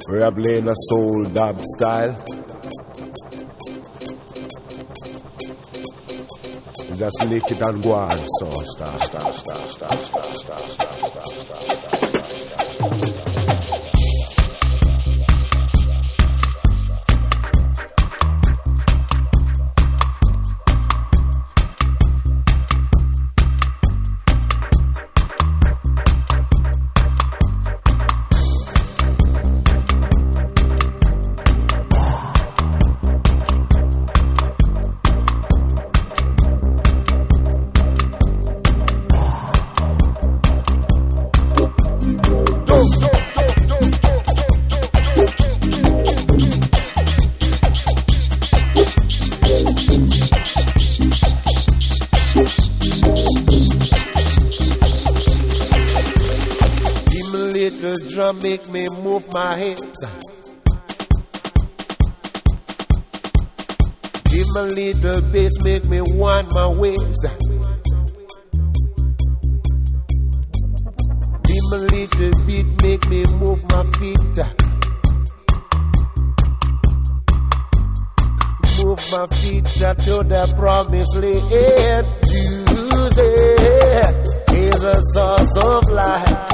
Rambling a soul dub style. Just lick it and go on. So start. Make me move my hips. Give me a little bass, make me want my waist. Give me a little beat, make me move my feet. Move my feet to the promised land. Music is a source of life.